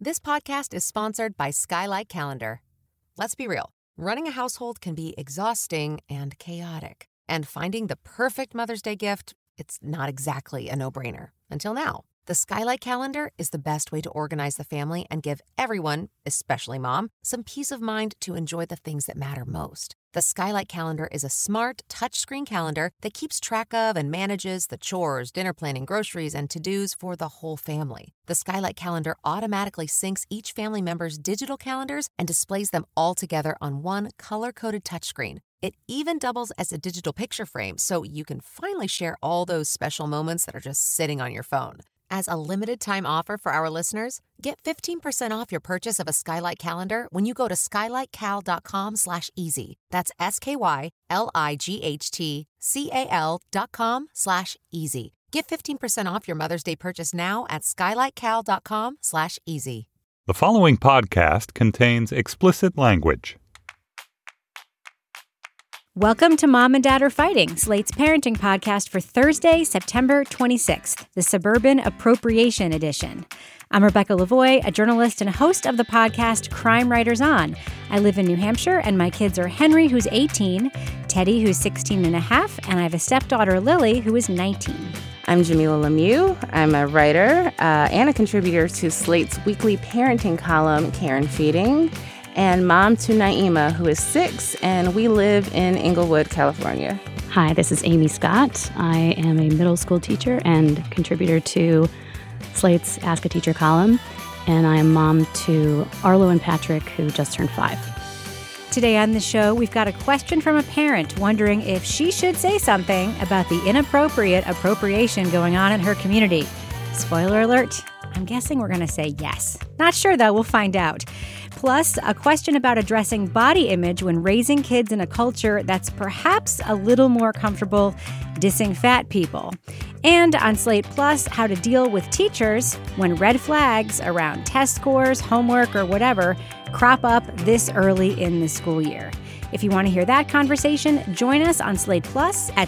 This podcast is sponsored by Skylight Calendar. Let's be real. Running a household can be exhausting and chaotic. And finding the perfect Mother's Day gift, it's not exactly a no-brainer. Until now. The Skylight Calendar is the best way to organize the family and give everyone, especially mom, some peace of mind to enjoy the things that matter most. The Skylight Calendar is a smart, touchscreen calendar that keeps track of and manages the chores, dinner planning, groceries, and to-dos for the whole family. The Skylight Calendar automatically syncs each family member's digital calendars and displays them all together on one color-coded touchscreen. It even doubles as a digital picture frame, so you can finally share all those special moments that are just sitting on your phone. As a limited-time offer for our listeners, get 15% off your purchase of a Skylight Calendar when you go to skylightcal.com/easy. That's SKYLIGHTCAL.com/easy. Get 15% off your Mother's Day purchase now at skylightcal.com/easy. The following podcast contains explicit language. Welcome to Mom and Dad Are Fighting, Slate's parenting podcast for Thursday, September 26th, the Suburban Appropriation Edition. I'm Rebecca Lavoie, a journalist and host of the podcast Crime Writers On. I live in New Hampshire, and my kids are Henry, who's 18, Teddy, who's 16 and a half, and I have a stepdaughter, Lily, who is 19. I'm Jamilah Lemieux. I'm a writer and a contributor to Slate's weekly parenting column, Care and Feeding, and mom to Naima, who is 6, and we live in Inglewood, California. Hi, this is Amy Scott. I am a middle school teacher and contributor to Slate's Ask a Teacher column, and I am mom to Arlo and Patrick, who just turned 5. Today on the show, we've got a question from a parent wondering if she should say something about the inappropriate appropriation going on in her community. Spoiler alert, I'm guessing we're going to say yes. Not sure, though. We'll find out. Plus, a question about addressing body image when raising kids in a culture that's perhaps a little more comfortable dissing fat people. And on Slate Plus, how to deal with teachers when red flags around test scores, homework, or whatever crop up this early in the school year. If you want to hear that conversation, join us on Slate Plus at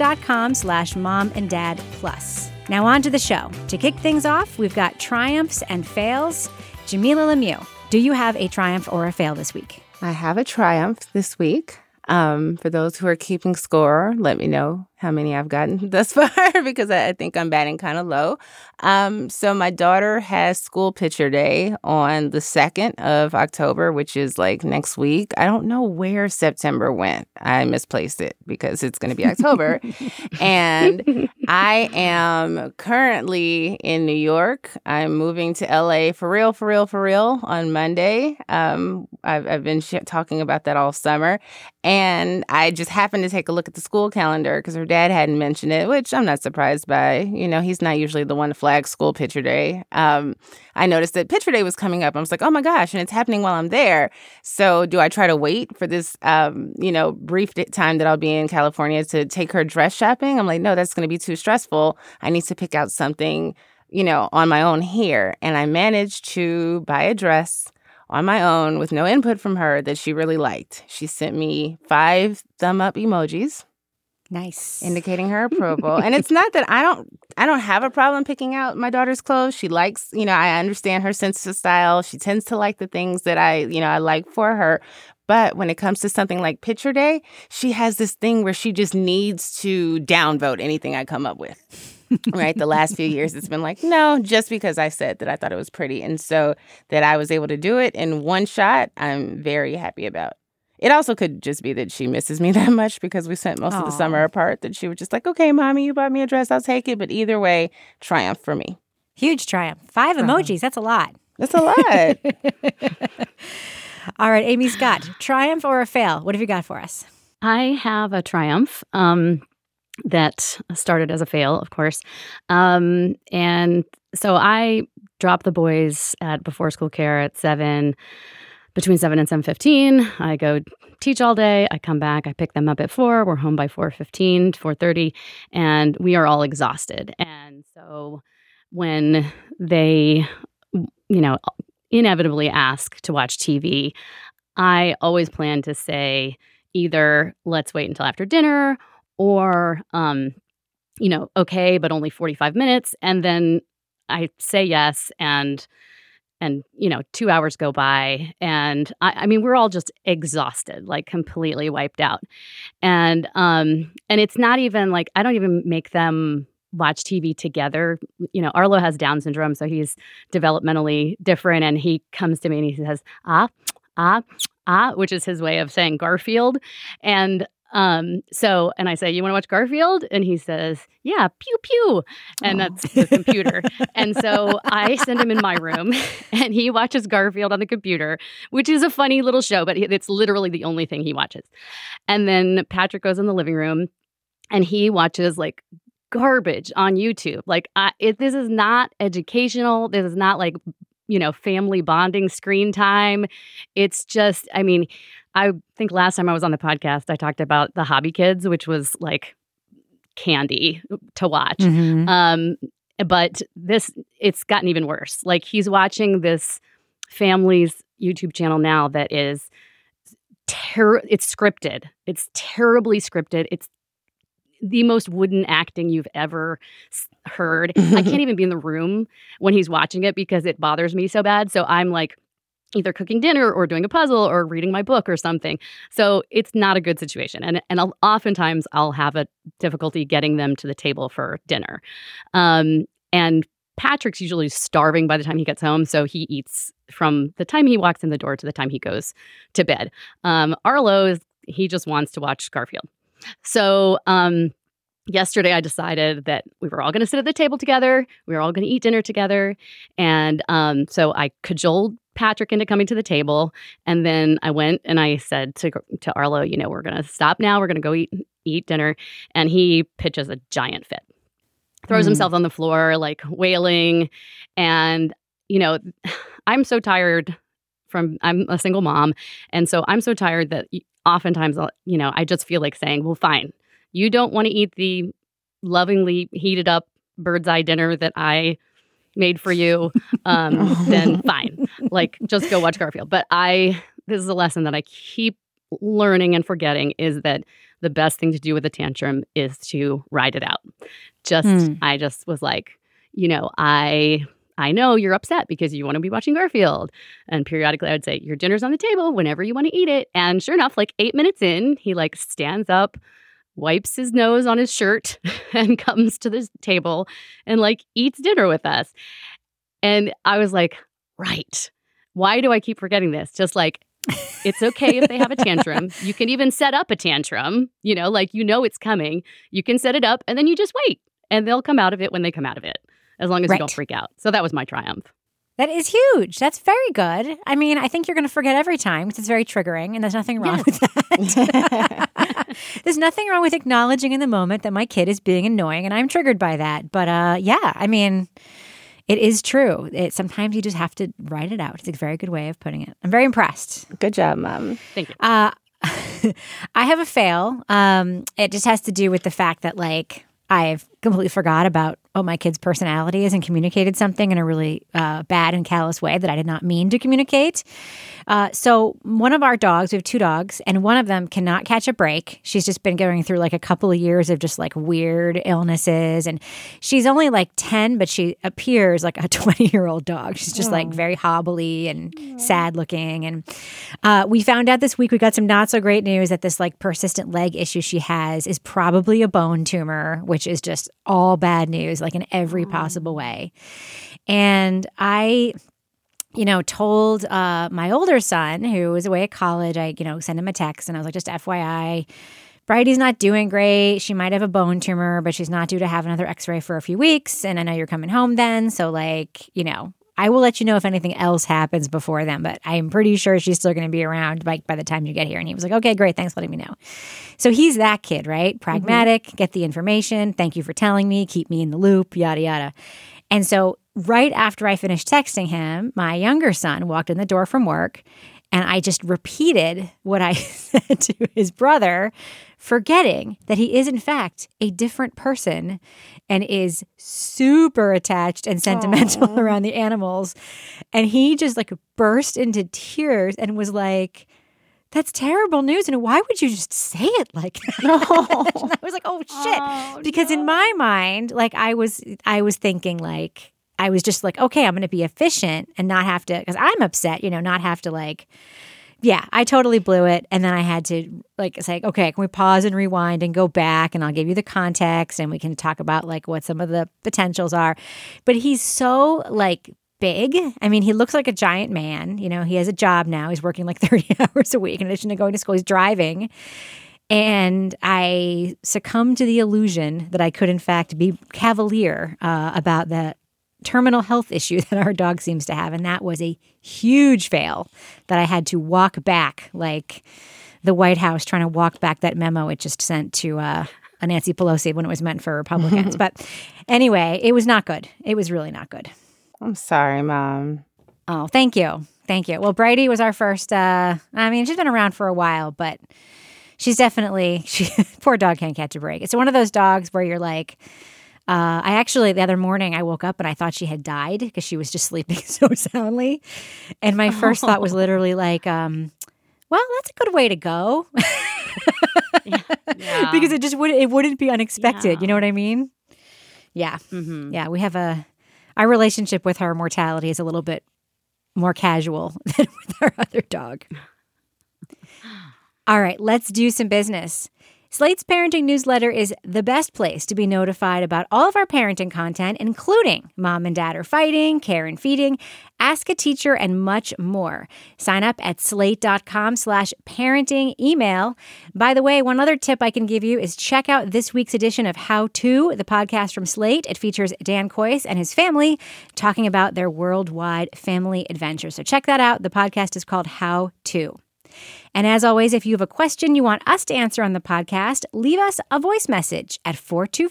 slate.com/momanddadplus. Now on to the show. To kick things off, we've got triumphs and fails. Jamilah Lemieux, do you have a triumph or a fail this week? I have a triumph this week. For those who are keeping score, let me know how many I've gotten thus far because I think I'm batting kind of low. So my daughter has school picture day on the 2nd of October, which is like next week. I don't know where September went. I misplaced it because it's going to be October. And I am currently in New York. I'm moving to LA for real on Monday. I've been talking about that all summer. And I just happened to take a look at the school calendar because her dad hadn't mentioned it, which I'm not surprised by. You know, he's not usually the one to flag school picture day. I noticed that picture day was coming up. I was like, oh my gosh, and it's happening while I'm there. So do I try to wait for this, brief time that I'll be in California to take her dress shopping? I'm like, no, that's going to be too stressful. I need to pick out something, on my own here. And I managed to buy a dress on my own with no input from her that she really liked. She sent me 5 thumb up emojis. Nice. Indicating her approval. And it's not that I don't have a problem picking out my daughter's clothes. She likes, I understand her sense of style. She tends to like the things that I like for her. But when it comes to something like picture day, she has this thing where she just needs to downvote anything I come up with. Right? The last few years, it's been like, no, just because I said that I thought it was pretty. And so that I was able to do it in one shot, I'm very happy about. It also could just be that she misses me that much because we spent most of the summer apart, that she was just like, okay, mommy, you bought me a dress, I'll take it. But either way, triumph for me. Huge triumph. 5 emojis, that's a lot. That's a lot. All right, Amy Scott, triumph or a fail? What have you got for us? I have a triumph that started as a fail, of course. And so I drop the boys at before school care at 7, between 7 and 7:15. I go teach all day. I come back. I pick them up at 4. We're home by 4:15, 4:30, and we are all exhausted. And so when they, inevitably ask to watch TV, I always plan to say either let's wait until after dinner or, okay, but only 45 minutes. And then I say yes, and And, 2 hours go by, and I mean, we're all just exhausted, like completely wiped out. And it's not even like, I don't even make them watch TV together. Arlo has Down syndrome, so he's developmentally different. And he comes to me and he says, which is his way of saying Garfield. And and I say, you want to watch Garfield? And he says, yeah, pew, pew. And that's the computer. And so I send him in my room and he watches Garfield on the computer, which is a funny little show, but it's literally the only thing he watches. And then Patrick goes in the living room and he watches like garbage on YouTube. Like this is not educational. This is not like, family bonding screen time. It's just, I mean, I think last time I was on the podcast, I talked about the Hobby Kids, which was like candy to watch. But it's gotten even worse. Like he's watching this family's YouTube channel now that is it's scripted. It's terribly scripted. It's the most wooden acting you've ever heard. I can't even be in the room when he's watching it because it bothers me so bad. So I'm like either cooking dinner or doing a puzzle or reading my book or something. So it's not a good situation. And oftentimes I'll have a difficulty getting them to the table for dinner. And Patrick's usually starving by the time he gets home. So he eats from the time he walks in the door to the time he goes to bed. Arlo, he just wants to watch Garfield. So yesterday I decided that we were all going to sit at the table together. We were all going to eat dinner together. And so I cajoled Patrick into coming to the table. And then I went and I said to Arlo, we're going to stop now. We're going to go eat dinner. And he pitches a giant fit. Throws himself on the floor, like wailing. And, I'm so tired I'm a single mom. And so I'm so tired that oftentimes, I just feel like saying, well, fine. You don't want to eat the lovingly heated up bird's eye dinner that I made for you, then fine. Like, just go watch Garfield. But this is a lesson that I keep learning and forgetting is that the best thing to do with a tantrum is to ride it out. I just was like, I know you're upset because you want to be watching Garfield. And periodically I would say, your dinner's on the table whenever you want to eat it. And sure enough, like 8 minutes in, he like stands up, wipes his nose on his shirt and comes to the table and like eats dinner with us. And I was like, right. Why do I keep forgetting this? Just like, it's okay if they have a tantrum. You can even set up a tantrum, it's coming. You can set it up and then you just wait and they'll come out of it when they come out of it, as long as you don't freak out. So that was my triumph. That is huge. That's very good. I mean, I think you're going to forget every time because it's very triggering and there's nothing wrong with that. There's nothing wrong with acknowledging in the moment that my kid is being annoying and I'm triggered by that. But I mean, it is true. Sometimes you just have to write it out. It's a very good way of putting it. I'm very impressed. Good job, Mom. Thank you. I have a fail. It just has to do with the fact that I've completely forgot about what my kid's personality is and communicated something in a really bad and callous way that I did not mean to communicate. So one of our dogs, we have 2 dogs, and one of them cannot catch a break. She's just been going through a couple of years of just weird illnesses. And she's only 10, but she appears like a 20-year-old dog. She's just very hobbly and sad looking. And we found out this week, we got some not so great news that this persistent leg issue she has is probably a bone tumor, which is just all bad news, in every possible way. And I told my older son, who was away at college, I, sent him a text and I was like, just FYI, Bridie's not doing great. She might have a bone tumor, but she's not due to have another x-ray for a few weeks. And I know you're coming home then. So I will let you know if anything else happens before then, but I'm pretty sure she's still going to be around by the time you get here. And he was like, okay, great. Thanks for letting me know. So he's that kid, right? Pragmatic, get the information. Thank you for telling me. Keep me in the loop, yada, yada. And so right after I finished texting him, my younger son walked in the door from work and I just repeated what I said to his brother, forgetting that he is in fact a different person and is super attached and sentimental around the animals. And he just burst into tears and was like, that's terrible news. And why would you just say it like that? No. And I was like, oh shit. Because in my mind, I was thinking I was just like, okay, I'm going to be efficient and not have to, because I'm upset, not have to I totally blew it. And then I had to say, okay, can we pause and rewind and go back, and I'll give you the context and we can talk about what some of the potentials are. But he's so big. I mean, he looks like a giant man. He has a job now. He's working 30 hours a week in addition to going to school. He's driving. And I succumbed to the illusion that I could, in fact, be cavalier about the terminal health issue that our dog seems to have. And that was a huge fail that I had to walk back, like the White House trying to walk back that memo it just sent to a Nancy Pelosi when it was meant for Republicans. But anyway, it was not good. It was really not good. I'm sorry, Mom. Oh, thank you. Thank you. Well, Brady was our first, she's been around for a while, but she's definitely, poor dog can't catch a break. It's one of those dogs where you're the other morning I woke up and I thought she had died because she was just sleeping so soundly. And my first thought was literally well, that's a good way to go. Yeah. Because it wouldn't be unexpected. Yeah. You know what I mean? Yeah. Mm-hmm. Yeah. We have our relationship with her mortality is a little bit more casual than with our other dog. All right, let's do some business. Slate's parenting newsletter is the best place to be notified about all of our parenting content, including Mom and Dad Are Fighting, Care and Feeding, Ask a Teacher, and much more. Sign up at slate.com/parenting email. By the way, one other tip I can give you is check out this week's edition of How To, the podcast from Slate. It features Dan Kois and his family talking about their worldwide family adventure. So check that out. The podcast is called How To. And as always, if you have a question you want us to answer on the podcast, leave us a voice message at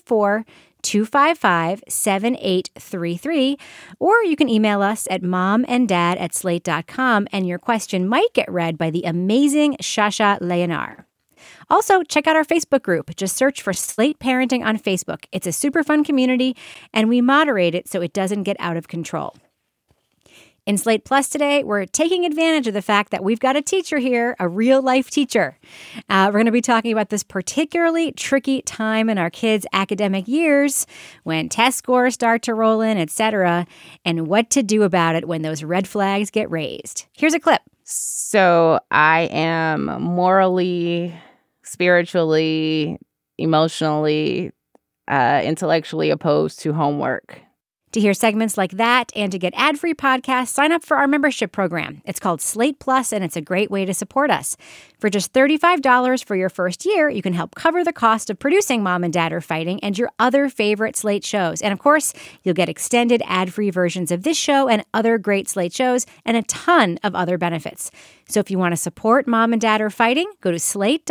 424-255-7833, or you can email us at momanddad@slate.com, and your question might get read by the amazing Shasha Leonar. Also, check out our Facebook group. Just search for Slate Parenting on Facebook. It's a super fun community, and we moderate it so it doesn't get out of control. In Slate Plus today, we're taking advantage of the fact that we've got a teacher here, a real-life teacher. We're going to be talking about this particularly tricky time in our kids' academic years when test scores start to roll in, etc., and what to do about it when those red flags get raised. Here's a clip. So I am morally, spiritually, emotionally, intellectually opposed to homework. To hear segments like that and to get ad-free podcasts, sign up for our membership program. It's called Slate Plus, and it's a great way to support us. For just $35 for your first year, you can help cover the cost of producing Mom and Dad Are Fighting and your other favorite Slate shows. And of course, you'll get extended ad-free versions of this show and other great Slate shows and a ton of other benefits. So if you want to support Mom and Dad Are Fighting, go to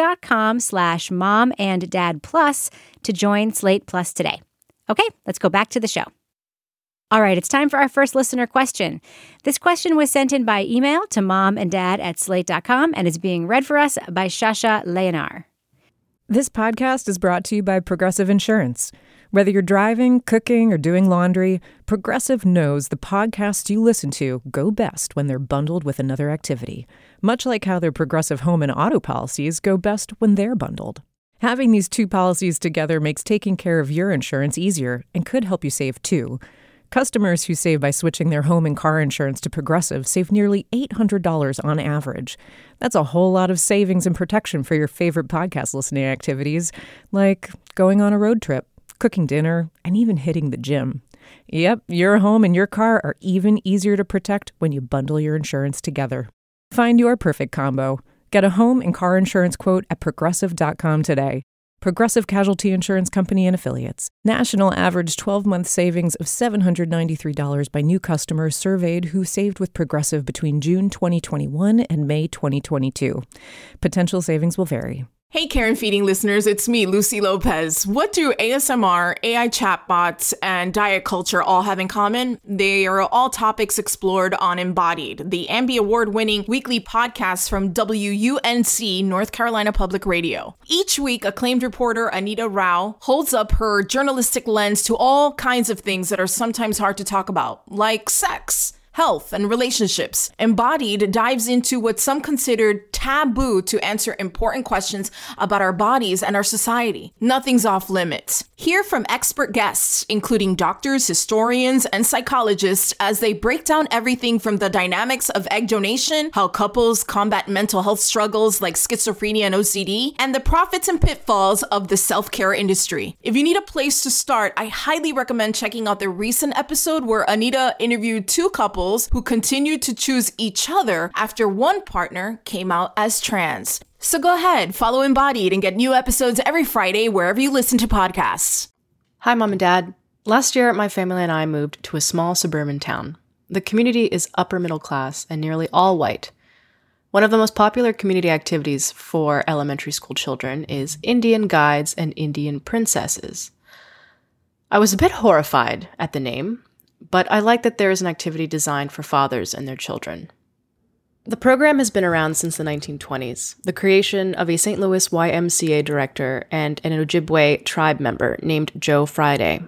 slate.com/momanddadplus to join Slate Plus today. Okay, let's go back to the show. All right, it's time for our first listener question. This question was sent in by email to momanddad@slate.com and is being read for us by Shasha Leonar. This podcast is brought to you by Progressive Insurance. Whether you're driving, cooking, or doing laundry, Progressive knows the podcasts you listen to go best when they're bundled with another activity, much like how their Progressive home and auto policies go best when they're bundled. Having these two policies together makes taking care of your insurance easier and could help you save too. Customers who save by switching their home and car insurance to Progressive save nearly $800 on average. That's a whole lot of savings and protection for your favorite podcast listening activities, like going on a road trip, cooking dinner, and even hitting the gym. Yep, your home and your car are even easier to protect when you bundle your insurance together. Find your perfect combo. Get a home and car insurance quote at Progressive.com today. Progressive Casualty Insurance Company and Affiliates. National average 12-month savings of $793 by new customers surveyed who saved with Progressive between June 2021 and May 2022. Potential savings will vary. Hey, Care and Feeding listeners, it's me, Lucy Lopez. What do ASMR, AI chatbots, and diet culture all have in common? They are all topics explored on Embodied, the Ambie Award-winning weekly podcast from WUNC, North Carolina Public Radio. Each week, acclaimed reporter Anita Rao holds up her journalistic lens to all kinds of things that are sometimes hard to talk about, like sex. health, and relationships. Embodied dives into what some considered taboo to answer important questions about our bodies and our society. Nothing's off limits. Hear from expert guests, including doctors, historians, and psychologists, as they break down everything from the dynamics of egg donation, how couples combat mental health struggles like schizophrenia and OCD, and the profits and pitfalls of the self-care industry. If you need a place to start, I highly recommend checking out the recent episode where Anita interviewed two couples who continued to choose each other after one partner came out as trans. So go ahead, follow Embodied and get new episodes every Friday wherever you listen to podcasts. Hi, Mom and Dad. Last year, my family and I moved to a small suburban town. The community is upper middle class and nearly all white. One of the most popular community activities for elementary school children is Indian guides and Indian princesses. I was a bit horrified at the name, but I like that there is an activity designed for fathers and their children. The program has been around since the 1920s, the creation of a St. Louis YMCA director and an Ojibwe tribe member named Joe Friday.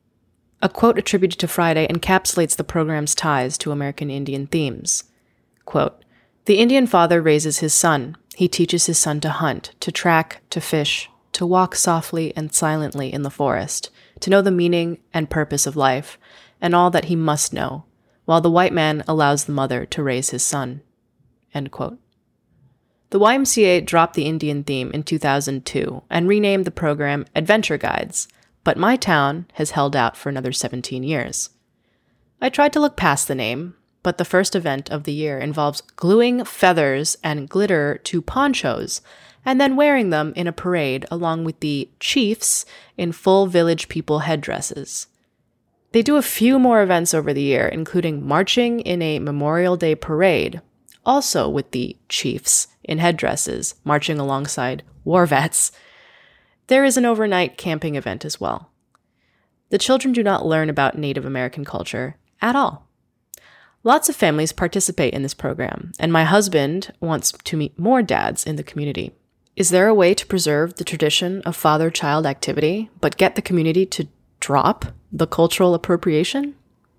A quote attributed to Friday encapsulates the program's ties to American Indian themes. Quote, "The Indian father raises his son. He teaches his son to hunt, to track, to fish, to walk softly and silently in the forest, to know the meaning and purpose of life, and all that he must know, while the white man allows the mother to raise his son." End quote. The YMCA dropped the Indian theme in 2002 and renamed the program Adventure Guides, but my town has held out for another 17 years. I tried to look past the name, but the first event of the year involves gluing feathers and glitter to ponchos and then wearing them in a parade along with the chiefs in full village people headdresses. They do a few more events over the year, including marching in a Memorial Day parade, also with the chiefs in headdresses marching alongside war vets. There is an overnight camping event as well. The children do not learn about Native American culture at all. Lots of families participate in this program, and my husband wants to meet more dads in the community. Is there a way to preserve the tradition of father-child activity, but get the community to drop the cultural appropriation?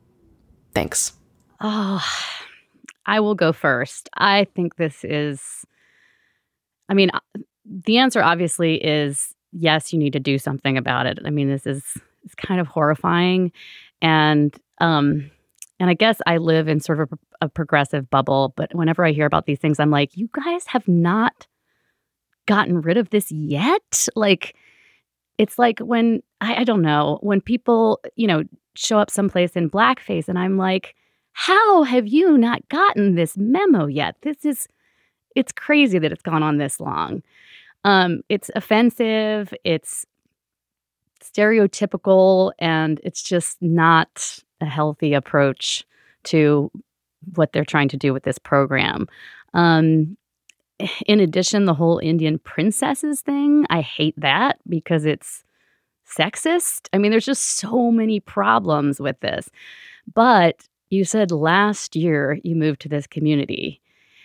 Thanks. Oh, I will go first. I think this is, the answer obviously is yes, you need to do something about it. This is kind of horrifying. And I guess I live in sort of a progressive bubble, but whenever I hear about these things, I'm like, you guys have not gotten rid of this yet? Like, it's like when, I don't know, when people, show up someplace in blackface and I'm like, how have you not gotten this memo yet? It's crazy that it's gone on this long. It's offensive, it's stereotypical, and it's just not a healthy approach to what they're trying to do with this program. In addition, the whole Indian princesses thing, I hate that because it's sexist. There's just so many problems with this. But you said last year you moved to this community.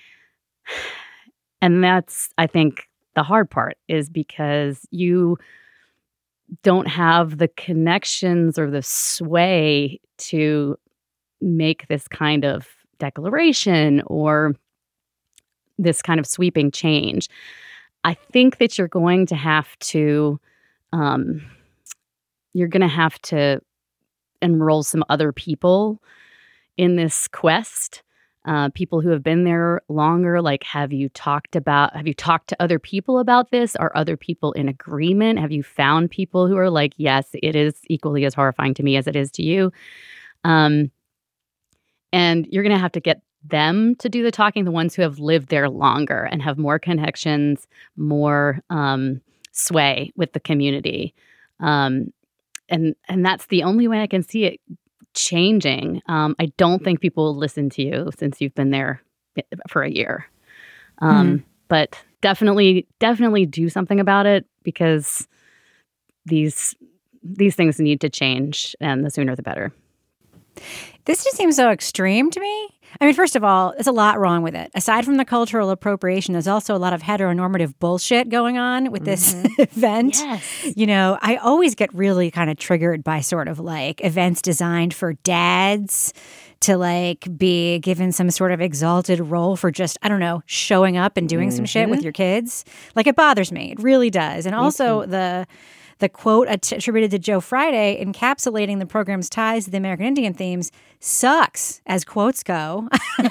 And that's, I think, the hard part is because you don't have the connections or the sway to make this kind of declaration or this kind of sweeping change. I think that you're going to have to enroll some other people in this quest. People who have been there longer, like, have you talked to other people about this? Are other people in agreement? Have you found people who are like, yes, it is equally as horrifying to me as it is to you? And you're going to have to get them to do the talking, the ones who have lived there longer and have more connections, more sway with the community. And that's the only way I can see it changing. I don't think people will listen to you since you've been there for a year. But definitely do something about it because these things need to change, and the sooner the better. This just seems so extreme to me. First of all, there's a lot wrong with it. Aside from the cultural appropriation, there's also a lot of heteronormative bullshit going on with this event. Yes. I always get really kind of triggered by sort of like events designed for dads to like be given some sort of exalted role for just, I don't know, showing up and doing some shit with your kids. Like, it bothers me. It really does. And also the quote attributed to Joe Friday encapsulating the program's ties to the American Indian themes sucks, as quotes go.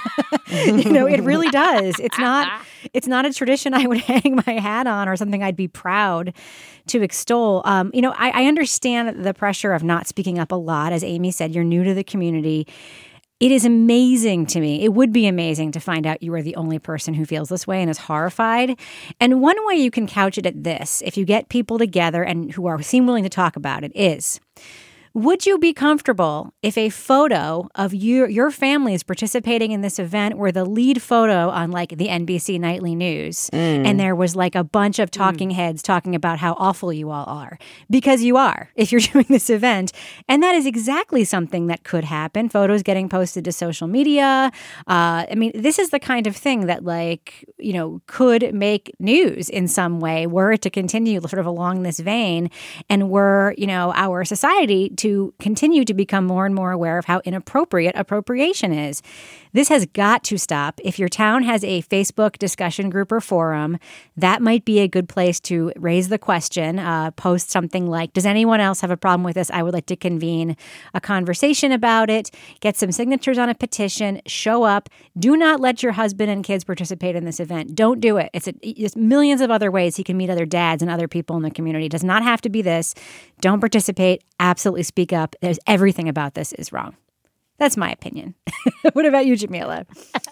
It really does. It's not a tradition I would hang my hat on or something I'd be proud to extol. I understand the pressure of not speaking up a lot. As Amy said, you're new to the community. It is amazing to me. It would be amazing to find out you are the only person who feels this way and is horrified. And one way you can couch it at this, if you get people together and who seem willing to talk about it, is, would you be comfortable if a photo of your family is participating in this event were the lead photo on like the NBC Nightly News and there was like a bunch of talking heads talking about how awful you all are? Because you are, if you're doing this event. And that is exactly something that could happen. Photos getting posted to social media. This is the kind of thing that could make news in some way were it to continue sort of along this vein and were, our society to continue to become more and more aware of how inappropriate appropriation is. This has got to stop. If your town has a Facebook discussion group or forum, that might be a good place to raise the question, post something like, does anyone else have a problem with this? I would like to convene a conversation about it, get some signatures on a petition, show up. Do not let your husband and kids participate in this event. Don't do it. It's millions of other ways he can meet other dads and other people in the community. It does not have to be this. Don't participate. Absolutely speak up. There's everything about this is wrong. That's my opinion. What about you, Jamila?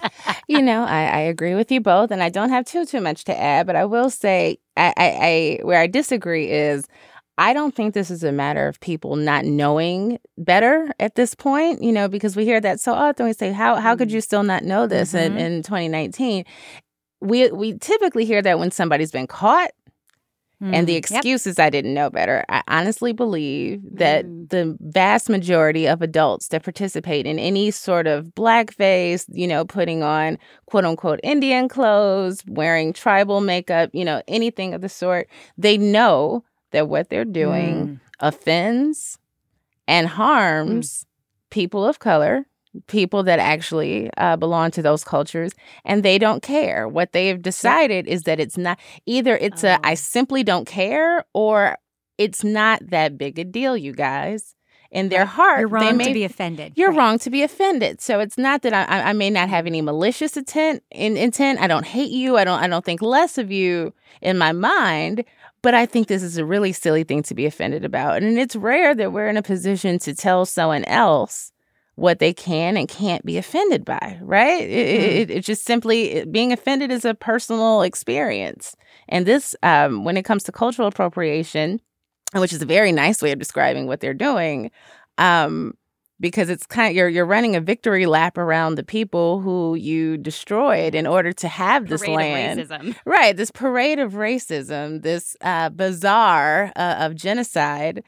I agree with you both, and I don't have too much to add, but I will say I where I disagree is I don't think this is a matter of people not knowing better at this point, because we hear that so often. We say, how could you still not know this in 2019? We typically hear that when somebody's been caught. And the excuse is I didn't know better. I honestly believe that the vast majority of adults that participate in any sort of blackface, putting on quote unquote Indian clothes, wearing tribal makeup, anything of the sort, they know that what they're doing offends and harms people of color, people that actually belong to those cultures, and they don't care. What they've decided is that it's not either I simply don't care, or it's not that big a deal, you guys. In their heart, you're wrong to be offended. You're wrong to be offended. So it's not that I may not have any malicious intent. I don't hate you. I don't think less of you in my mind. But I think this is a really silly thing to be offended about. And it's rare that we're in a position to tell someone else what they can and can't be offended by, right? It just simply, being offended is a personal experience. And this, when it comes to cultural appropriation, which is a very nice way of describing what they're doing, because it's kind of, you're running a victory lap around the people who you destroyed in order to have this land. Of racism. Right, this parade of racism, this bazaar of genocide.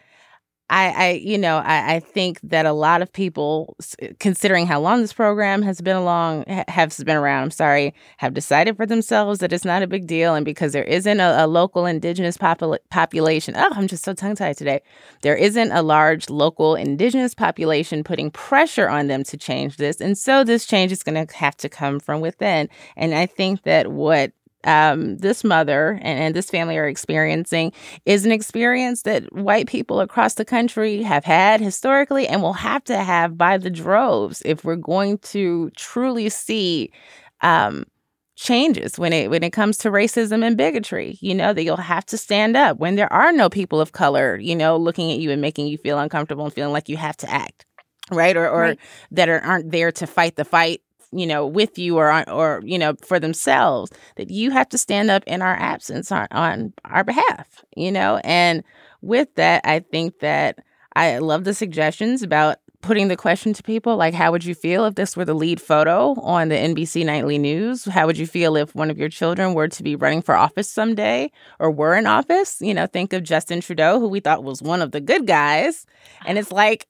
I think that a lot of people, considering how long this program has been around, have decided for themselves that it's not a big deal. And because there isn't a local indigenous population, I'm just so tongue-tied today. There isn't a large local indigenous population putting pressure on them to change this. And so this change is going to have to come from within. And I think that what this mother and this family are experiencing is an experience that white people across the country have had historically and will have to have by the droves if we're going to truly see changes when it comes to racism and bigotry. That you'll have to stand up when there are no people of color, looking at you and making you feel uncomfortable and feeling like you have to act, right? Or right. That aren't there to fight the fight, with you or for themselves, that you have to stand up in our absence on our behalf, And with that, I think that I love the suggestions about putting the question to people, like, how would you feel if this were the lead photo on the NBC Nightly News? How would you feel if one of your children were to be running for office someday or were in office? Think of Justin Trudeau, who we thought was one of the good guys. And it's like,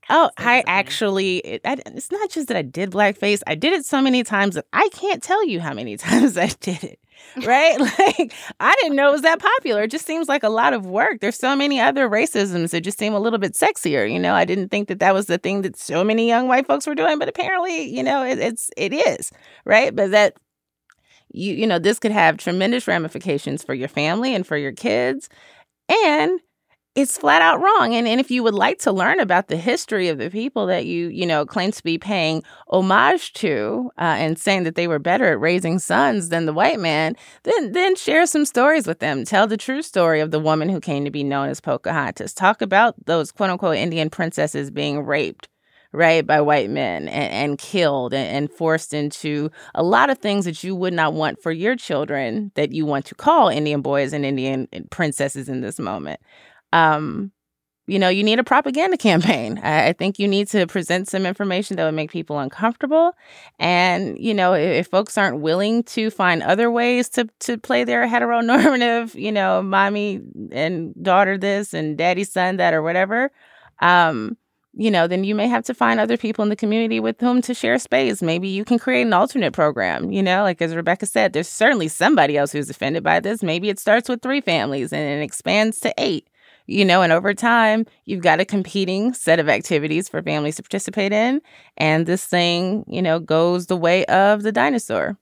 it's not just that I did blackface. I did it so many times that I can't tell you how many times I did it. right? Like, I didn't know it was that popular. It just seems like a lot of work. There's so many other racisms that just seem a little bit sexier. I didn't think that was the thing that so many young white folks were doing, but apparently, it is, right? But that, this could have tremendous ramifications for your family and for your kids. And it's flat out wrong. And if you would like to learn about the history of the people that you claim to be paying homage to and saying that they were better at raising sons than the white man, then share some stories with them. Tell the true story of the woman who came to be known as Pocahontas. Talk about those quote unquote Indian princesses being raped, right, by white men and killed and forced into a lot of things that you would not want for your children that you want to call Indian boys and Indian princesses in this moment. You need a propaganda campaign. I think you need to present some information that would make people uncomfortable. And, if folks aren't willing to find other ways to play their heteronormative, mommy and daughter this and daddy son that or whatever, then you may have to find other people in the community with whom to share space. Maybe you can create an alternate program, like as Rebecca said, there's certainly somebody else who's offended by this. Maybe it starts with 3 families and it expands to 8. And over time, you've got a competing set of activities for families to participate in. And this thing, goes the way of the dinosaur.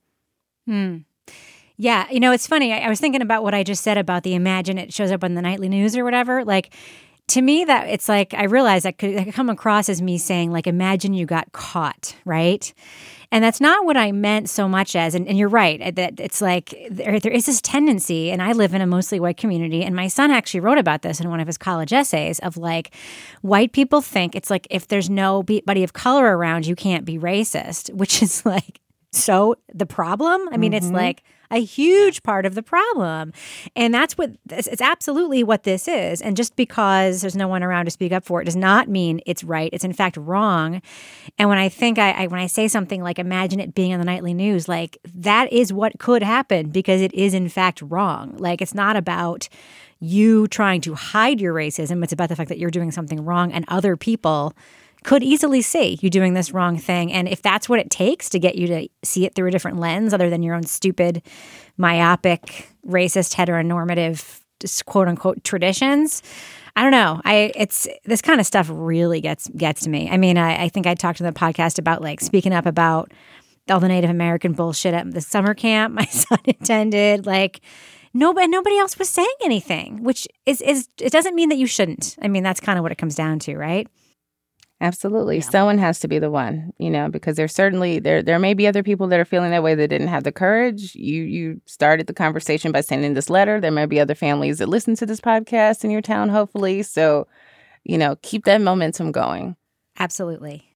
Yeah. It's funny. I was thinking about what I just said about the imagine it shows up on the nightly news or whatever. Like, to me, that it's like I realized that could come across as me saying, like, imagine you got caught, right? And that's not what I meant so much as, and you're right, that it's like there is this tendency, and I live in a mostly white community, and my son actually wrote about this in one of his college essays of like, white people think it's like if there's nobody of color around, you can't be racist, which is like, so the problem? I mean, It's like a huge part of the problem. And that's it's absolutely what this is. And just because there's no one around to speak up for it does not mean it's right. It's in fact wrong. And when I think when I say something like imagine it being on the nightly news, like that is what could happen because it is in fact wrong. Like it's not about you trying to hide your racism. It's about the fact that you're doing something wrong and other people could easily see you doing this wrong thing. And if that's what it takes to get you to see it through a different lens other than your own stupid, myopic, racist, heteronormative, quote unquote, traditions, I don't know. It's this kind of stuff really gets to me. I mean, I think I talked in the podcast about like speaking up about all the Native American bullshit at the summer camp my son attended. Like nobody else was saying anything, which is it doesn't mean that you shouldn't. I mean, that's kind of what it comes down to, right? Absolutely. Yeah. Someone has to be the one, because there's certainly there may be other people that are feeling that way that didn't have the courage. You started the conversation by sending this letter. There may be other families that listen to this podcast in your town, hopefully. So, keep that momentum going. Absolutely.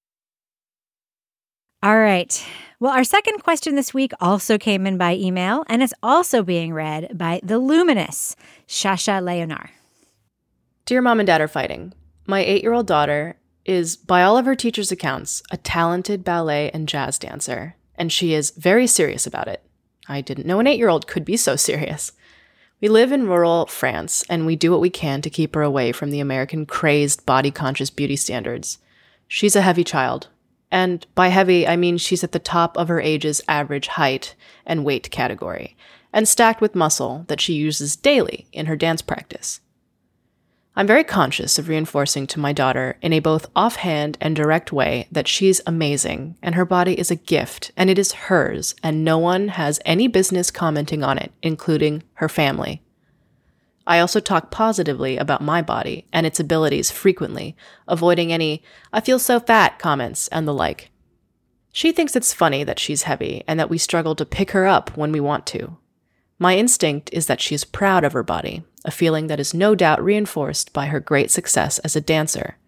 All right. Well, our second question this week also came in by email, and it's also being read by the luminous Shasha Leonard. Dear Mom and Dad are fighting. My 8-year-old daughter is, by all of her teachers' accounts, a talented ballet and jazz dancer, and she is very serious about it. I didn't know an 8-year-old could be so serious. We live in rural France, and we do what we can to keep her away from the American crazed, body-conscious beauty standards. She's a heavy child. And by heavy, I mean she's at the top of her age's average height and weight category, and stacked with muscle that she uses daily in her dance practice. I'm very conscious of reinforcing to my daughter in a both offhand and direct way that she's amazing and her body is a gift and it is hers and no one has any business commenting on it, including her family. I also talk positively about my body and its abilities frequently, avoiding any "I feel so fat" comments and the like. She thinks it's funny that she's heavy and that we struggle to pick her up when we want to. My instinct is that she's proud of her body, a feeling that is no doubt reinforced by her great success as a dancer.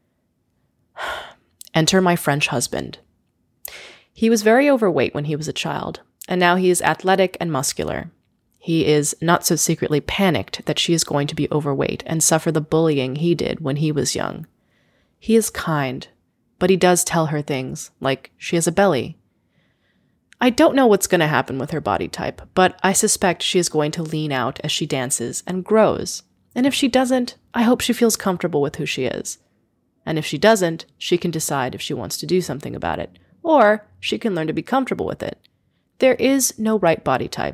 Enter my French husband. He was very overweight when he was a child, and now he is athletic and muscular. He is not so secretly panicked that she is going to be overweight and suffer the bullying he did when he was young. He is kind, but he does tell her things, like she has a belly. I don't know what's going to happen with her body type, but I suspect she is going to lean out as she dances and grows. And if she doesn't, I hope she feels comfortable with who she is. And if she doesn't, she can decide if she wants to do something about it, or she can learn to be comfortable with it. There is no right body type.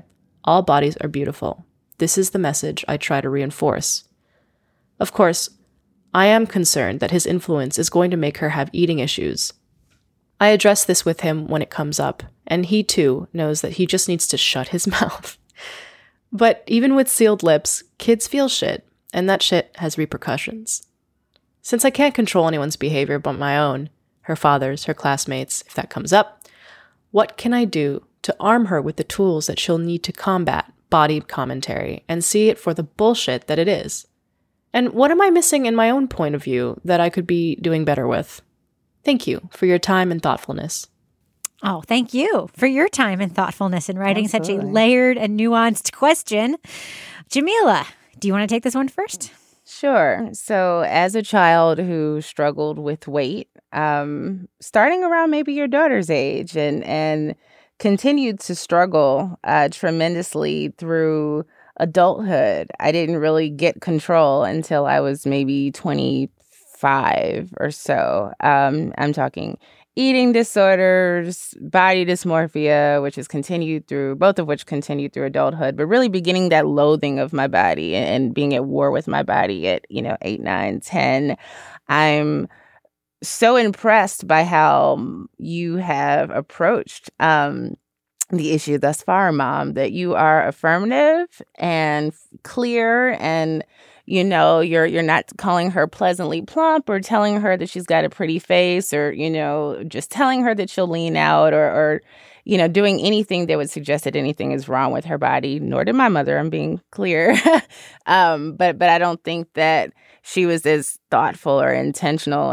All bodies are beautiful. This is the message I try to reinforce. Of course, I am concerned that his influence is going to make her have eating issues. I address this with him when it comes up, and he too knows that he just needs to shut his mouth. But even with sealed lips, kids feel shit, and that shit has repercussions. Since I can't control anyone's behavior but my own, her father's, her classmates, if that comes up, what can I do to arm her with the tools that she'll need to combat body commentary and see it for the bullshit that it is? And what am I missing in my own point of view that I could be doing better with? Thank you for your time and thoughtfulness. Oh, thank you for your time and thoughtfulness in writing such a layered and nuanced question. Jamila, do you want to take this one first? Sure. So as a child who struggled with weight, starting around maybe your daughter's age and continued to struggle tremendously through adulthood, I didn't really get control until I was maybe 25 or so. I'm talking eating disorders, body dysmorphia, both of which continued through adulthood, but really beginning that loathing of my body and being at war with my body at, 8, 9, 10. I'm so impressed by how you have approached the issue thus far, Mom, that you are affirmative and clear and you're not calling her pleasantly plump or telling her that she's got a pretty face or, just telling her that she'll lean out or doing anything that would suggest that anything is wrong with her body, nor did my mother, I'm being clear. But I don't think that she was as thoughtful or intentional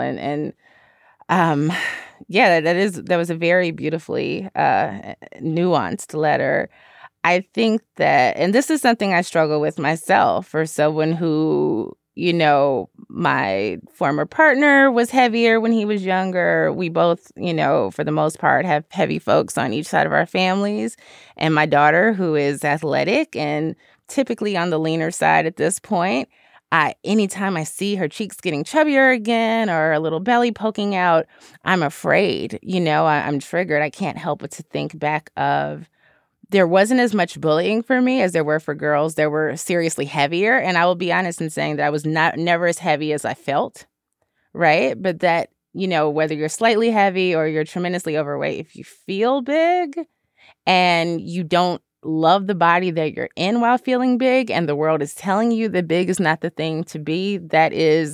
that was a very beautifully nuanced letter. I think that, and this is something I struggle with myself, for someone who, my former partner was heavier when he was younger. We both, for the most part, have heavy folks on each side of our families. And my daughter, who is athletic and typically on the leaner side at this point, anytime I see her cheeks getting chubbier again or a little belly poking out, I'm afraid, I'm triggered. I can't help but to think back of, there wasn't as much bullying for me as there were for girls. There were seriously heavier. And I will be honest in saying that I was never as heavy as I felt, right? But that, whether you're slightly heavy or you're tremendously overweight, if you feel big and you don't love the body that you're in while feeling big and the world is telling you that big is not the thing to be, that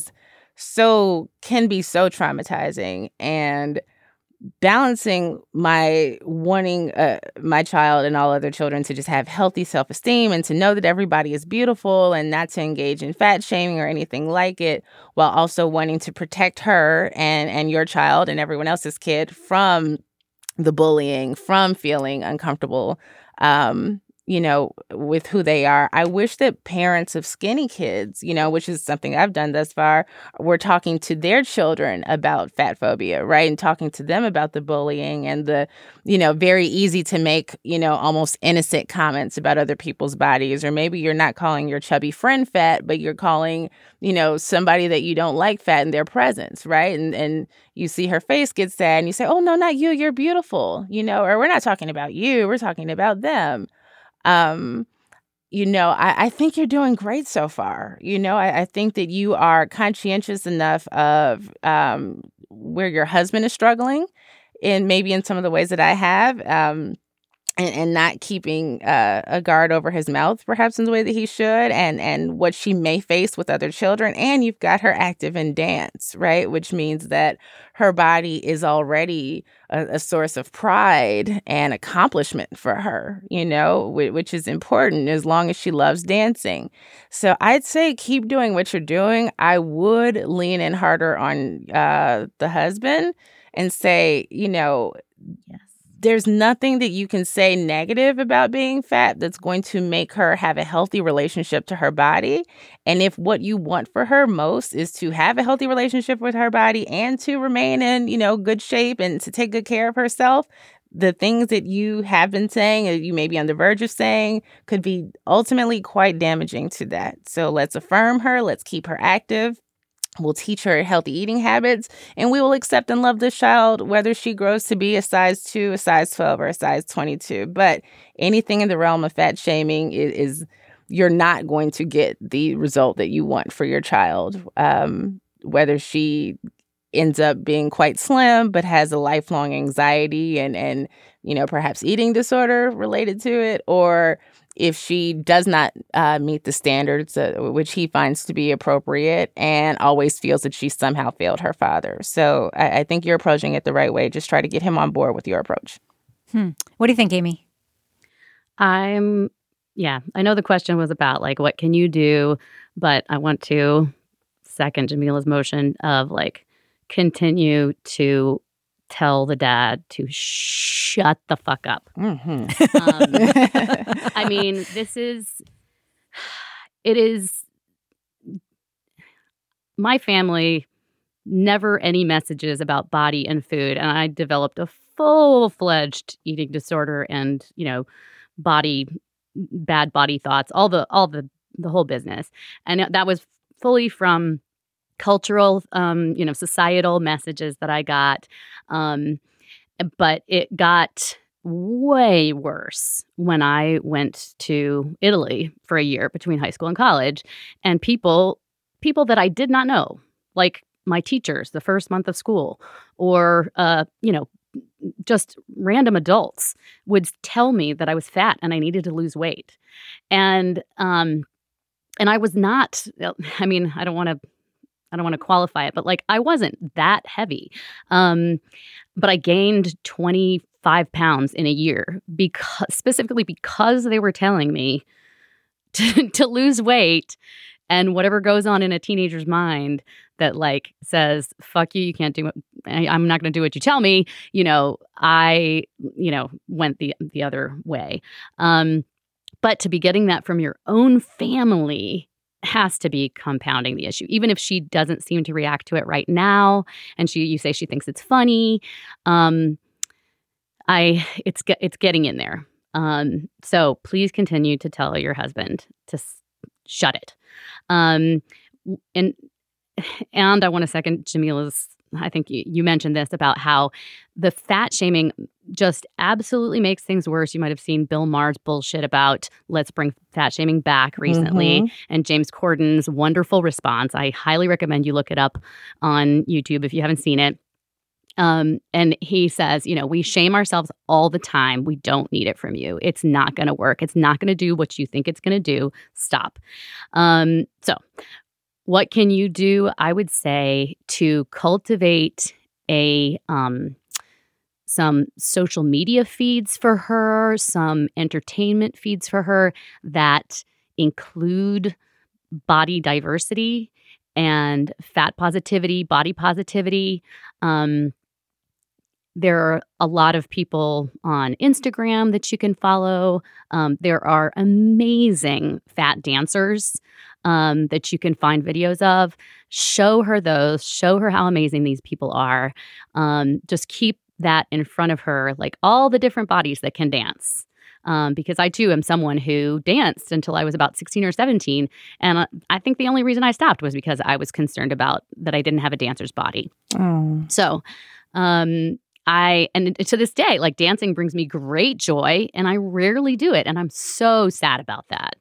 can be so traumatizing. And balancing my wanting my child and all other children to just have healthy self-esteem and to know that everybody is beautiful and not to engage in fat shaming or anything like it, while also wanting to protect her and your child and everyone else's kid from the bullying, from feeling uncomfortable, with who they are. I wish that parents of skinny kids, which is something I've done thus far, were talking to their children about fat phobia, right? And talking to them about the bullying and the, very easy to make, almost innocent comments about other people's bodies. Or maybe you're not calling your chubby friend fat, but you're calling, somebody that you don't like fat in their presence, right? And you see her face get sad and you say, oh, no, not you. You're beautiful, or we're not talking about you. We're talking about them. I think you're doing great so far. I think that you are conscientious enough of where your husband is struggling, and maybe in some of the ways that I have, and not keeping a guard over his mouth, perhaps in the way that he should, and what she may face with other children. And you've got her active in dance, right? Which means that her body is already a source of pride and accomplishment for her, which is important as long as she loves dancing. So I'd say keep doing what you're doing. I would lean in harder on the husband and say, yes. There's nothing that you can say negative about being fat that's going to make her have a healthy relationship to her body. And if what you want for her most is to have a healthy relationship with her body and to remain in, good shape and to take good care of herself, the things that you have been saying or you may be on the verge of saying could be ultimately quite damaging to that. So let's affirm her. Let's keep her active. We'll teach her healthy eating habits, and we will accept and love this child, whether she grows to be a size 2, a size 12, or a size 22. But anything in the realm of fat shaming is you're not going to get the result that you want for your child. Whether she ends up being quite slim, but has a lifelong anxiety and perhaps eating disorder related to it, or if she does not meet the standards which he finds to be appropriate and always feels that she somehow failed her father. So I think you're approaching it the right way. Just try to get him on board with your approach. What do you think, Amy? I know the question was about like, what can you do? But I want to second Jamila's motion of like, continue to tell the dad to shut the fuck up. Mm-hmm. I mean, it is my family, never any messages about body and food. And I developed a full-fledged eating disorder and, bad body thoughts, all the whole business. And that was fully from cultural, societal messages that I got. But it got way worse when I went to Italy for a year between high school and college. And people that I did not know, like my teachers the first month of school, or, just random adults would tell me that I was fat and I needed to lose weight. And I was not, I mean, I don't want to qualify it, but like I wasn't that heavy. But I gained 25 pounds in a year specifically because they were telling me to lose weight, and whatever goes on in a teenager's mind that like says, fuck you, you can't do it. I'm not going to do what you tell me. I went the other way. But to be getting that from your own family has to be compounding the issue, even if she doesn't seem to react to it right now, and you say she thinks it's funny. It's getting in there. So please continue to tell your husband to shut it. And I want to second Jamila's. I think you mentioned this about how the fat shaming just absolutely makes things worse. You might have seen Bill Maher's bullshit about let's bring fat shaming back recently, and James Corden's wonderful response. I highly recommend you look it up on YouTube if you haven't seen it. And he says, we shame ourselves all the time. We don't need it from you. It's not going to work. It's not going to do what you think it's going to do. Stop. So what can you do? I would say to cultivate some social media feeds for her, some entertainment feeds for her that include body diversity and fat positivity, body positivity. There are a lot of people on Instagram that you can follow. There are amazing fat dancers that you can find videos of. Show her those. Show her how amazing these people are. Just keep that in front of her, like all the different bodies that can dance. Because I, too, am someone who danced until I was about 16 or 17. And I think the only reason I stopped was because I was concerned about that I didn't have a dancer's body. Oh. So and to this day, like dancing brings me great joy, and I rarely do it. And I'm so sad about that.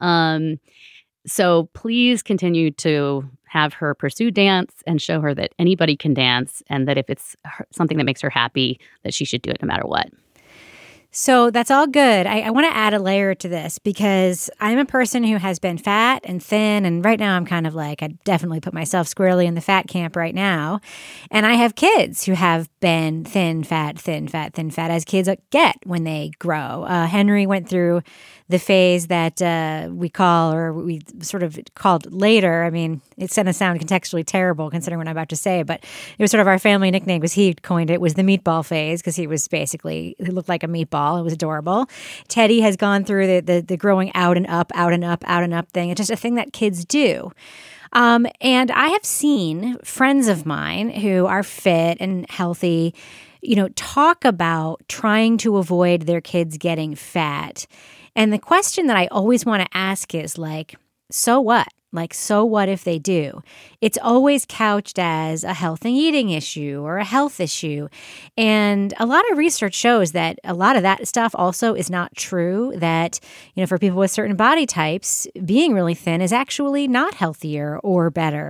So please continue to have her pursue dance and show her that anybody can dance, and that if it's something that makes her happy, that she should do it no matter what. So that's all good. I want to add a layer to this because I'm a person who has been fat and thin. And right now I'm kind of like, I definitely put myself squarely in the fat camp right now. And I have kids who have been thin, fat, as kids get when they grow. Henry went through the phase that we sort of called later. I mean, it's going to sound contextually terrible considering what I'm about to say, but it was sort of our family nickname, because he coined it, was the meatball phase, because he looked like a meatball. It was adorable. Teddy has gone through the growing out and up thing. It's just a thing that kids do. And I have seen friends of mine who are fit and healthy, talk about trying to avoid their kids getting fat. And the question that I always want to ask is like, so what? Like, so what if they do? It's always couched as a healthy eating issue or a health issue. And a lot of research shows that a lot of that stuff also is not true, that, for people with certain body types, being really thin is actually not healthier or better.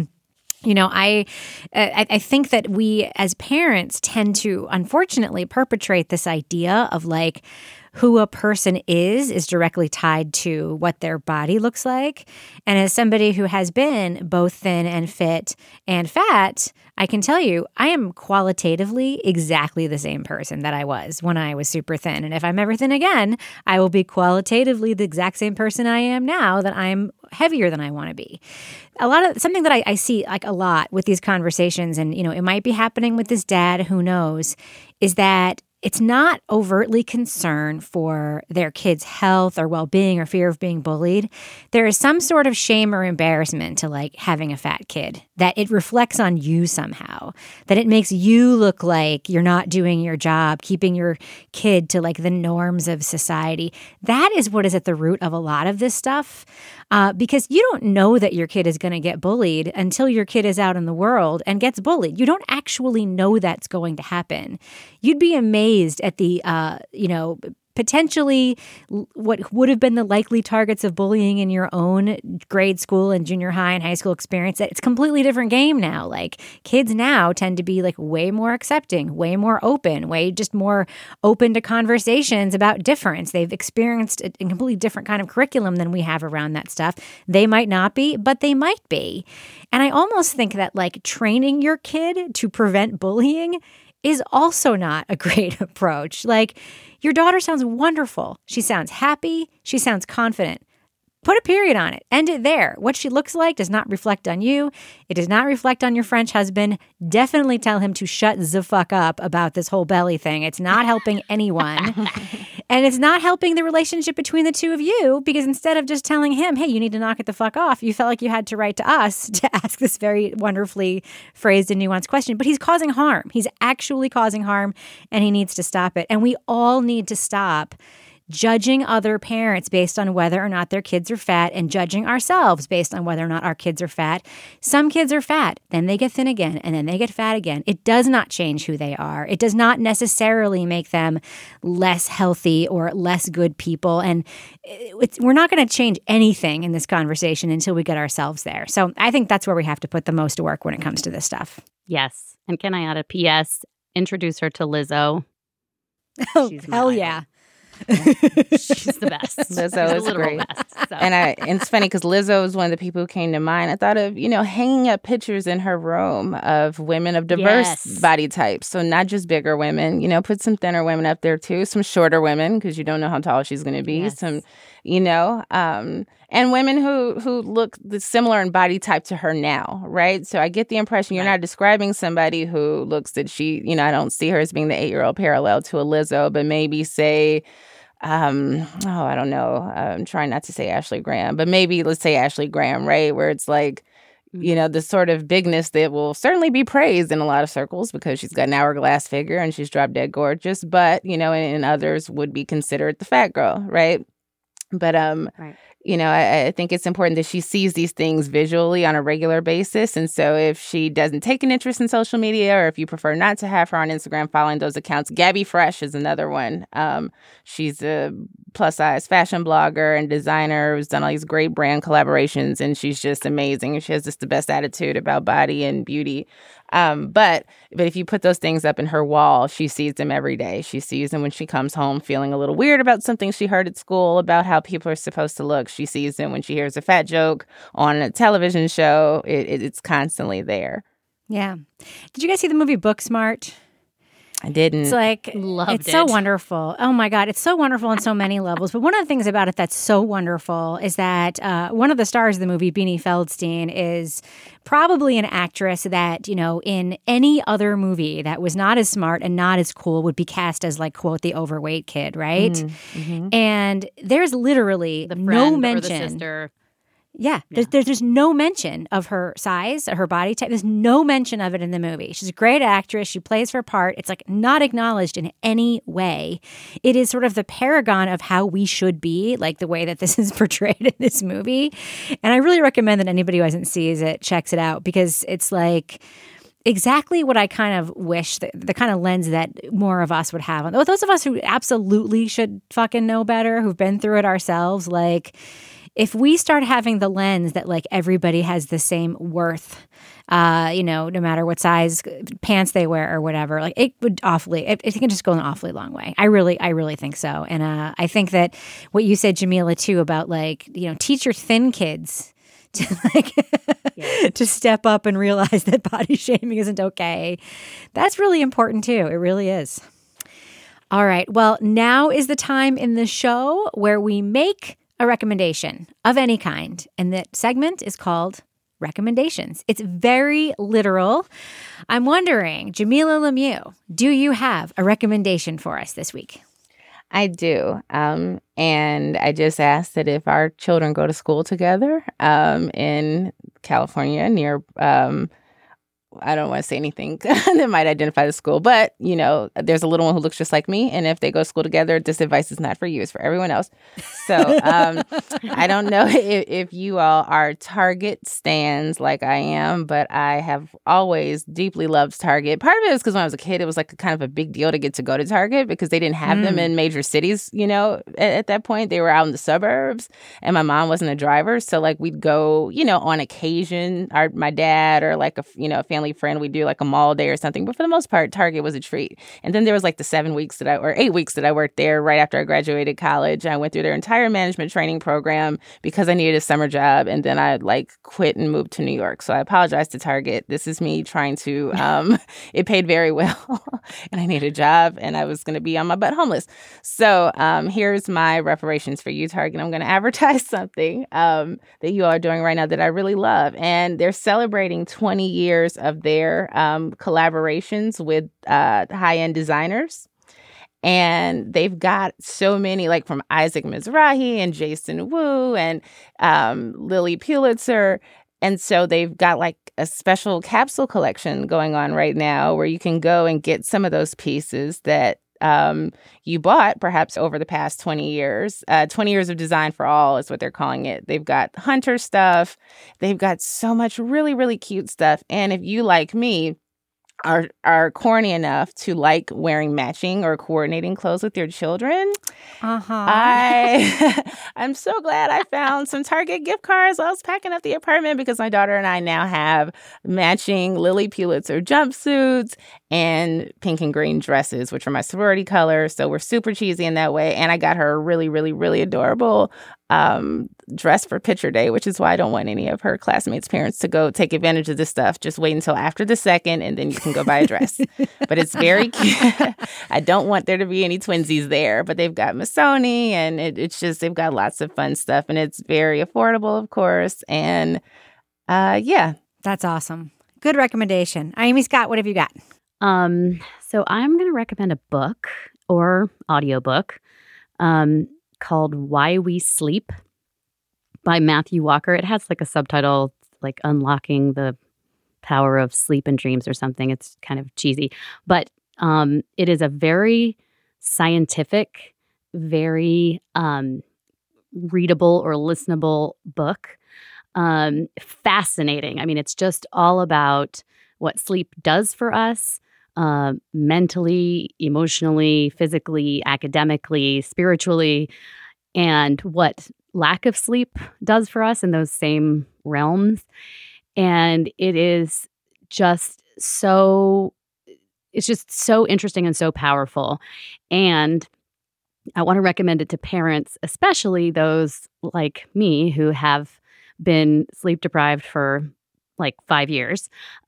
I think that we as parents tend to, unfortunately, perpetrate this idea of like who a person is directly tied to what their body looks like. And as somebody who has been both thin and fit and fat, I can tell you, I am qualitatively exactly the same person that I was when I was super thin. And if I'm ever thin again, I will be qualitatively the exact same person I am now that I'm heavier than I want to be. Something that I see like a lot with these conversations, and, it might be happening with this dad, who knows, is that it's not overtly concern for their kids' health or well-being or fear of being bullied. There is some sort of shame or embarrassment to like having a fat kid, that it reflects on you somehow, that it makes you look like you're not doing your job, keeping your kid to like the norms of society. That is what is at the root of a lot of this stuff. Because you don't know that your kid is going to get bullied until your kid is out in the world and gets bullied. You don't actually know that's going to happen. You'd be amazed at the, potentially what would have been the likely targets of bullying in your own grade school and junior high and high school experience. It's a completely different game now. Like, kids now tend to be like way more accepting, way more open, way just more open to conversations about difference. They've experienced a completely different kind of curriculum than we have around that stuff. They might not be, but they might be. And I almost think that like training your kid to prevent bullying is also not a great approach. Like, your daughter sounds wonderful. She sounds happy. She sounds confident. Put a period on it. End it there. What she looks like does not reflect on you. It does not reflect on your French husband. Definitely tell him to shut the fuck up about this whole belly thing. It's not helping anyone. And it's not helping the relationship between the two of you, because instead of just telling him, hey, you need to knock it the fuck off, you felt like you had to write to us to ask this very wonderfully phrased and nuanced question. But he's causing harm. He's actually causing harm, and he needs to stop it. And we all need to stop judging other parents based on whether or not their kids are fat, and judging ourselves based on whether or not our kids are fat. Some kids are fat, then they get thin again, and then they get fat again. It does not change who they are. It does not necessarily make them less healthy or less good people. And we're not going to change anything in this conversation until we get ourselves there. So I think that's where we have to put the most work when it comes to this stuff. Yes. And can I add a PS? Introduce her to Lizzo. Oh, hell yeah. She's the best. Lizzo is great. Best, so. And it's funny because Lizzo is one of the people who came to mind. I thought of, hanging up pictures in her room of women of diverse body types. So not just bigger women, put some thinner women up there too, some shorter women, because you don't know how tall she's going to be. Yes. Some, and women who look similar in body type to her now, right? So I get the impression you're not describing somebody who looks that she, I don't see her as being the 8-year-old parallel to a Lizzo, but maybe say, I don't know. I'm trying not to say Ashley Graham, but maybe let's say Ashley Graham, right? Where it's like, the sort of bigness that will certainly be praised in a lot of circles because she's got an hourglass figure and she's drop dead gorgeous, but, in others would be considered the fat girl, right? But, right. I think it's important that she sees these things visually on a regular basis. And so if she doesn't take an interest in social media, or if you prefer not to have her on Instagram following those accounts, Gabby Fresh is another one. She's a plus-size fashion blogger and designer who's done all these great brand collaborations, and she's just amazing. She has just the best attitude about body and beauty. But if you put those things up in her wall, she sees them every day. She sees them when she comes home feeling a little weird about something she heard at school about how people are supposed to look. She sees them when she hears a fat joke on a television show. It's constantly there. Yeah. Did you guys see the movie Booksmart? I didn't. It's like, Loved it's so wonderful. Oh my God. It's so wonderful on so many levels. But one of the things about it that's so wonderful is that one of the stars of the movie, Beanie Feldstein, is probably an actress that, in any other movie that was not as smart and not as cool would be cast as like, quote, the overweight kid, right? Mm-hmm. And there's literally The friend no or mention. the sister. Yeah, there's just no mention of her size, her body type. There's no mention of it in the movie. She's a great actress. She plays her part. It's like not acknowledged in any way. It is sort of the paragon of how we should be, like the way that this is portrayed in this movie. And I really recommend that anybody who hasn't seen it checks it out, because it's like exactly what I kind of wish, the kind of lens that more of us would have. Those of us who absolutely should fucking know better, who've been through it ourselves, like, if we start having the lens that like everybody has the same worth, no matter what size pants they wear or whatever, like it can just go an awfully long way. I really think so. And I think that what you said, Jamila, too, about like, teach your thin kids to to step up and realize that body shaming isn't okay. That's really important too. It really is. All right. Well, now is the time in the show where we make a recommendation of any kind. And that segment is called Recommendations. It's very literal. I'm wondering, Jamila Lemieux, do you have a recommendation for us this week? I do. And I just asked that if our children go to school together in California near I don't want to say anything that might identify the school, but, there's a little one who looks just like me. And if they go to school together, this advice is not for you. It's for everyone else. So I don't know if you all are Target stans like I am, but I have always deeply loved Target. Part of it is because when I was a kid, it was like kind of a big deal to get to go to Target because they didn't have them in major cities, at that point. They were out in the suburbs and my mom wasn't a driver. So like we'd go, on occasion, my dad or like a family friend, we do like a mall day or something, but for the most part Target was a treat. And then there was like the 8 weeks that I worked there right after I graduated college. I went through their entire management training program because I needed a summer job, and then I quit and moved to New York. So I apologize to Target. This is me trying to it paid very well and I needed a job and I was going to be on my butt homeless. So here's my reparations for you, Target. I'm going to advertise something that you all are doing right now that I really love, and they're celebrating 20 years of their collaborations with high-end designers. And they've got so many, like from Isaac Mizrahi and Jason Wu and Lily Pulitzer. And so they've got like a special capsule collection going on right now where you can go and get some of those pieces that you bought perhaps over the past 20 years. 20 years of design for all is what they're calling it. They've got hunter stuff. They've got so much really, really cute stuff. And if you, like me, are corny enough to like wearing matching or coordinating clothes with your children, I'm so glad I found some Target gift cards. I was packing up the apartment because my daughter and I now have matching Lily Pulitzer jumpsuits and pink and green dresses, which are my sorority colors. So we're super cheesy in that way. And I got her a really, really, really adorable dress for picture day, which is why I don't want any of her classmates' parents to go take advantage of this stuff. Just wait until after the 2nd and then you can go buy a dress. But it's very cute. I don't want there to be any twinsies there, but they've got Missoni and it's just, they've got lots of fun stuff and it's very affordable, of course. And yeah. That's awesome. Good recommendation. Amy Scott, what have you got? So I'm going to recommend a book or audiobook called Why We Sleep by Matthew Walker. It has like a subtitle like Unlocking the Power of Sleep and Dreams or something. It's kind of cheesy, but it is a very scientific, very readable or listenable book. Fascinating. I mean, it's just all about what sleep does for us, mentally, emotionally, physically, academically, spiritually, and what lack of sleep does for us in those same realms. And it's just so interesting and so powerful. And I want to recommend it to parents, especially those like me who have been sleep deprived for like 5 years.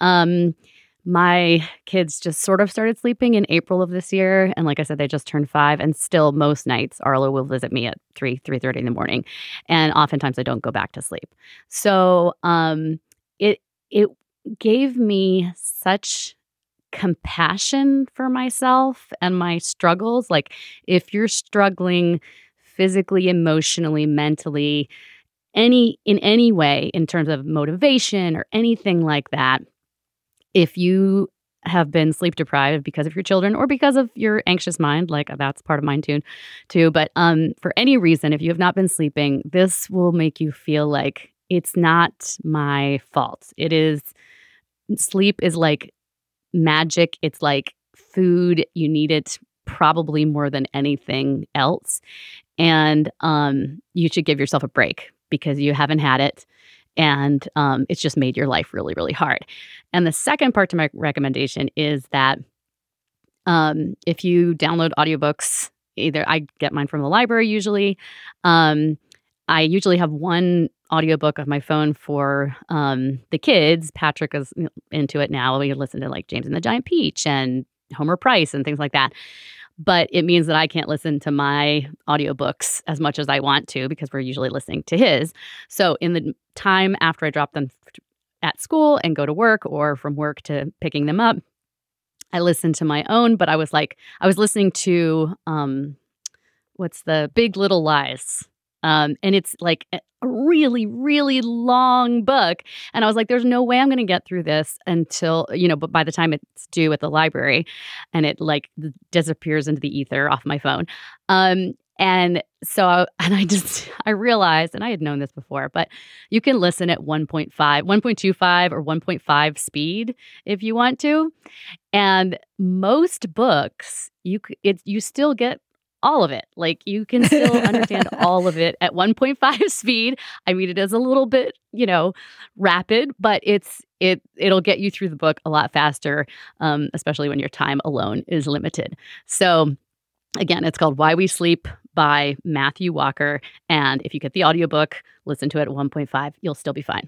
My kids just sort of started sleeping in April of this year. And like I said, they just turned 5. And still most nights, Arlo will visit me at 3:30 in the morning. And oftentimes I don't go back to sleep. So it gave me such compassion for myself and my struggles. Like if you're struggling physically, emotionally, mentally, in any way, in terms of motivation or anything like that, if you have been sleep deprived because of your children or because of your anxious mind, like that's part of mine too. But for any reason, if you have not been sleeping, this will make you feel like it's not my fault. Sleep is like magic. It's like food. You need it probably more than anything else. And you should give yourself a break because you haven't had it. And it's just made your life really, really hard. And the second part to my recommendation is that if you download audiobooks, either I get mine from the library usually. I usually have one audiobook on my phone for the kids. Patrick is into it now. We listen to like James and the Giant Peach and Homer Price and things like that. But it means that I can't listen to my audiobooks as much as I want to because we're usually listening to his. So in the time after I drop them at school and go to work or from work to picking them up, I listen to my own. But I was listening to what's the Big Little Lies. And it's like a really, really long book. And I was like, there's no way I'm going to get through this until, but by the time it's due at the library and it like disappears into the ether off my phone. And so, I realized, and I had known this before, but you can listen at 1.5, 1.25 or 1.5 speed if you want to. And most books, you still get all of it. Like you can still understand all of it at 1.5 speed. I mean, it is a little bit, rapid, but it'll get you through the book a lot faster, especially when your time alone is limited. So again, it's called Why We Sleep by Matthew Walker. And if you get the audiobook, listen to it at 1.5, you'll still be fine.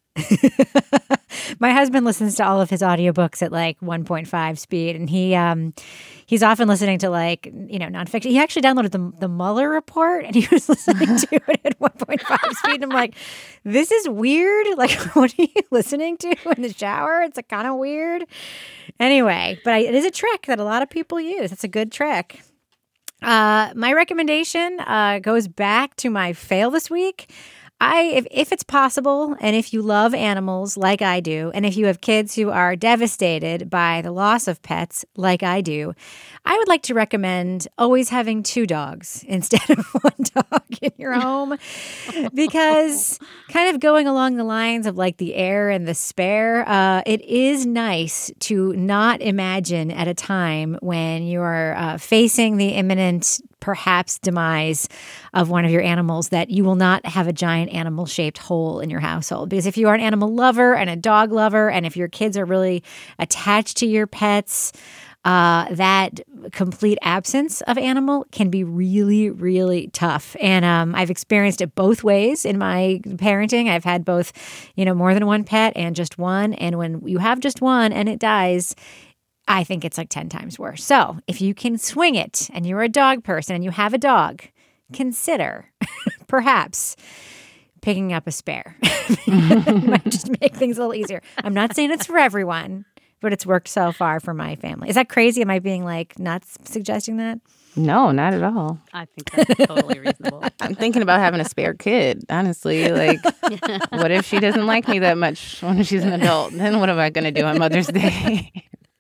My husband listens to all of his audiobooks at like 1.5 speed, and he's often listening to like, nonfiction. He actually downloaded the Mueller report, and he was listening to it at 1.5 speed. And I'm like, this is weird. Like, what are you listening to in the shower? It's kind of weird. Anyway, but it is a trick that a lot of people use. It's a good trick. My recommendation goes back to my fail this week. If it's possible, and if you love animals like I do, and if you have kids who are devastated by the loss of pets like I do, I would like to recommend always having 2 dogs instead of 1 dog in your home. Because kind of going along the lines of like the heir and the spare, it is nice to not imagine at a time when you're facing the imminent perhaps demise of one of your animals that you will not have a giant animal-shaped hole in your household. Because if you are an animal lover and a dog lover, and if your kids are really attached to your pets, that complete absence of animal can be really, really tough. And I've experienced it both ways in my parenting. I've had both, more than 1 pet and just 1. And when you have just 1 and it dies, I think it's like 10 times worse. So if you can swing it and you're a dog person and you have a dog, consider perhaps picking up a spare. It might just make things a little easier. I'm not saying it's for everyone, but it's worked so far for my family. Is that crazy? Am I being like not suggesting that? No, not at all. I think that's totally reasonable. I'm thinking about having a spare kid, honestly. Like, what if she doesn't like me that much when she's an adult? Then what am I going to do on Mother's Day?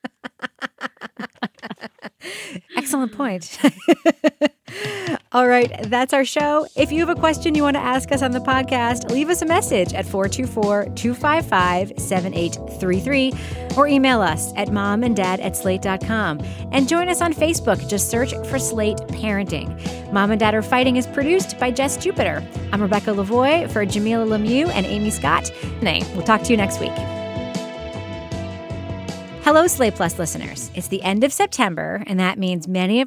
Excellent point. All right, that's our show. If you have a question you want to ask us on the podcast, leave us a message at 424-255-7833 or email us at momanddad@slate.com. And join us on Facebook. Just search for Slate Parenting. Mom and Dad Are Fighting is produced by Jess Jupiter. I'm Rebecca Lavoie for Jamila Lemieux and Amy Scott. We'll talk to you next week. Hello, Slate Plus listeners. It's the end of September, and that means many of